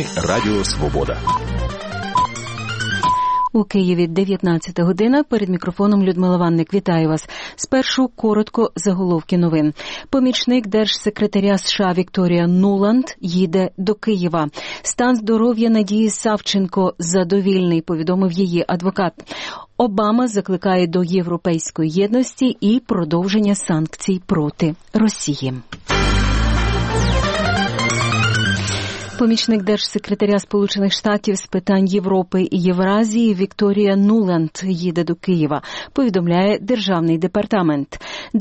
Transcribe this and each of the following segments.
Радіо Свобода. У Києві 19 година. Перед мікрофоном Людмила Ванник. Вітаю вас. Спершу коротко заголовки новин. Помічник держсекретаря США Вікторія Нуланд їде до Києва. Стан здоров'я Надії Савченко задовільний, повідомив її адвокат. Обама закликає до європейської єдності і продовження санкцій проти Росії. Помічник держсекретаря Сполучених Штатів з питань Європи і Євразії Вікторія Нуланд їде до Києва, повідомляє Державний департамент.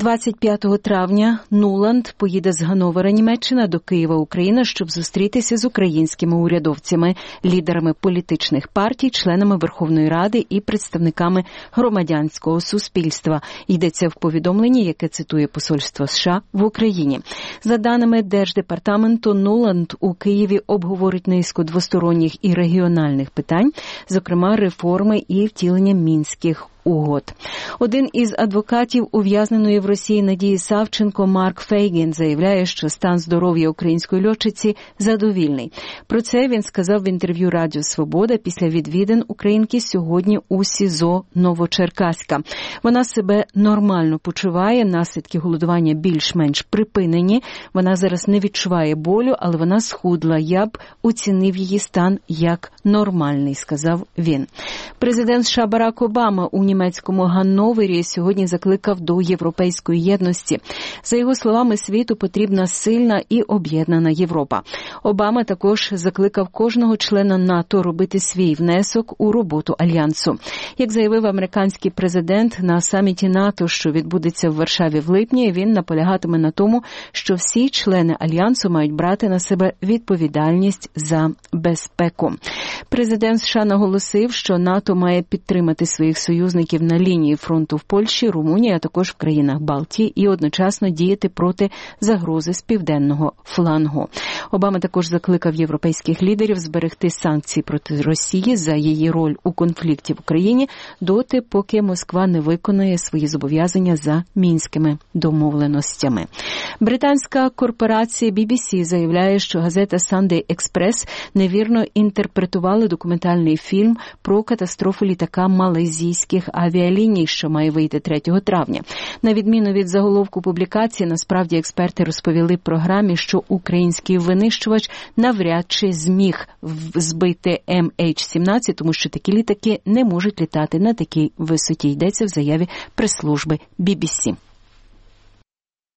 25 травня Нуланд поїде з Ганновера, Німеччина, до Києва, Україна, щоб зустрітися з українськими урядовцями, лідерами політичних партій, членами Верховної Ради і представниками громадянського суспільства. Йдеться в повідомленні, яке цитує Посольство США в Україні. За даними Держдепартаменту, Нуланд у Києві обговорить низку двосторонніх і регіональних питань, зокрема реформи і втілення мінських угод. Один із адвокатів ув'язненої в Росії Надії Савченко, Марк Фейгін, заявляє, що стан здоров'я української льотчиці задовільний. Про це він сказав в інтерв'ю Радіо Свобода після відвідин українки сьогодні у СІЗО Новочеркаська. Вона себе нормально почуває, наслідки голодування більш-менш припинені. Вона зараз не відчуває болю, але вона схудла. Я б оцінив її стан як нормальний, сказав він. Президент США Барак Обама у німецькому Ганновері сьогодні закликав до європейської єдності. За його словами, світу потрібна сильна і об'єднана Європа. Обама також закликав кожного члена НАТО робити свій внесок у роботу Альянсу. Як заявив американський президент на саміті НАТО, що відбудеться в Варшаві в липні, він наполягатиме на тому, що всі члени Альянсу мають брати на себе відповідальність за безпеку. Президент США наголосив, що НАТО має підтримати своїх союзників на лінії фронту в Польщі, Румунії, а також в країнах Балтії і одночасно діяти проти загрози з південного флангу. Обама також закликав європейських лідерів зберегти санкції проти Росії за її роль у конфлікті в Україні доти, поки Москва не виконає свої зобов'язання за мінськими домовленостями. Британська корпорація BBC заявляє, що газета Sunday Express невірно інтерпретувала документальний фільм про катастрофу літака малайзійських авіаліній, що має вийти 3 травня. На відміну від заголовку публікації, насправді експерти розповіли програмі, що український винищувач навряд чи зміг збити MH17, тому що такі літаки не можуть літати на такій висоті. Йдеться в заяві прес-служби BBC.